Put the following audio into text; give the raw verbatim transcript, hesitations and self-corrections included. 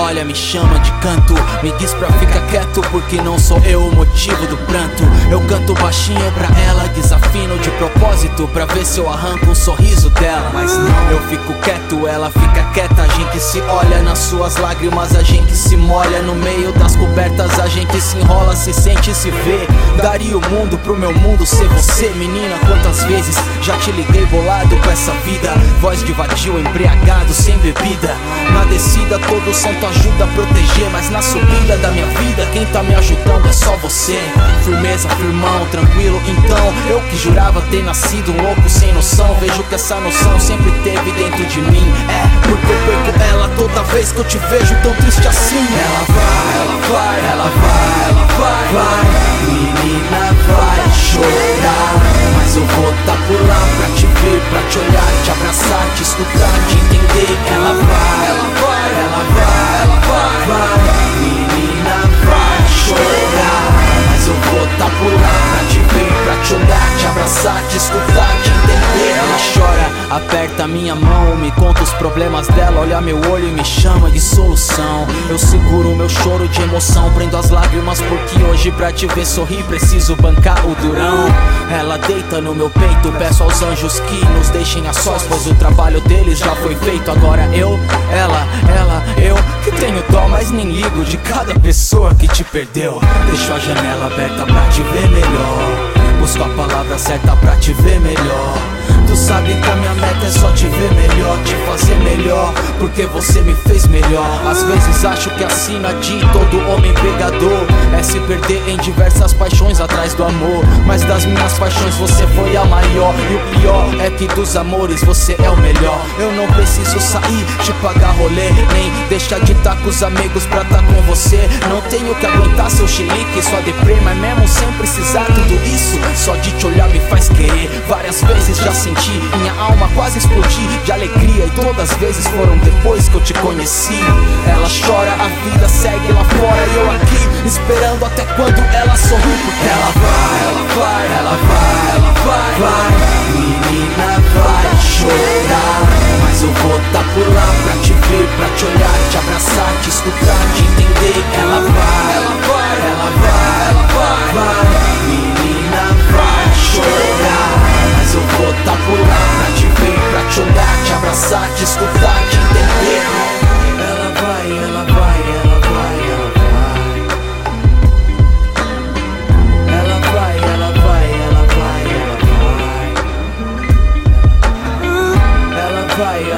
olha me chama de canto, me diz pra ficar quieto porque não sou eu o motivo do pranto. Eu canto baixinho pra ela, desafino de propósito pra ver se eu arranco um sorriso dela. Mas não, eu fico quieto, ela fica quieta. A gente se olha nas suas lágrimas, a gente se molha no meio das cobertas, a gente se enrola, se sente e se vê. Daria o mundo pro meu mundo ser você. Menina, quantas vezes já te liguei bolado com essa vida, voz de vadio, embriagado, sem bebida. Na descida todo santo ajuda a proteger, mas na subida da minha vida quem tá me ajudando é só você. Firmeza, firmão, tranquilo então. Eu que jurava ter nascido um louco sem noção, vejo que essa noção sempre teve dentro de mim. É, porque eu perco ela toda vez que eu te vejo tão triste assim. Ela vai, ela vai, ela vai, ela vai, vai. Menina, vai chorar, mas eu vou tá por lá pra te ver, pra te olhar, te abraçar, te escutar, te entender. Ela vai, ela vai, ela vai, ela vai, vai. Menina, vai chorar, mas eu vou tá por lá pra te ver, pra te olhar, te abraçar, te escutar, te entender. Ela chora, aperta minha mão, me conta os problemas dela, olha meu olho e me chama de solução. Eu seguro meu choro de emoção, prendo as lágrimas porque hoje pra te ver sorrir preciso bancar o durão. Ela deita no meu peito, peço aos anjos que nos deixem a sós, pois o trabalho deles já foi feito. Agora eu, ela, ela, eu que tenho dó, mas nem ligo de cada pessoa que te perdeu. Deixo a janela aberta pra te ver melhor, busco a palavra certa pra te ver melhor. Tu sabe que a minha meta é só te ver melhor, te fazer melhor, porque você me fez melhor. Às vezes acho que a sina de todo homem pegador é se perder em diversas paixões atrás do amor, mas das minhas paixões você foi a maior. E o pior é que dos amores você é o melhor. Eu não preciso sair, te pagar rolê, nem deixar de estar com os amigos pra estar com você. Não tenho que aguentar seu chilique, sua deprê, mas mesmo sem precisar tudo isso, só de te olhar me faz querer. Várias vezes já senti minha alma quase explodir de alegria, e todas as vezes foram depois que eu te conheci. Ela chora, a vida segue lá fora e eu aqui esperando até quando ela sorri. Porque ela vai, ela vai, ela vai, ela vai, vai. Menina, vai chorar, mas eu vou tá por lá pra te ver, pra te olhar, te abraçar, te escutar, te entender. Ela vai, ela vai, ela vai, ela vai, vai. Menina, vai chorar, mas eu vou tá por lá pra te ver, pra te olhar, te abraçar, te escutar, te entender. Ela vai, ela vai, ela vai, ela vai. Ela vai, ela vai, ela vai, ela vai. Ela vai,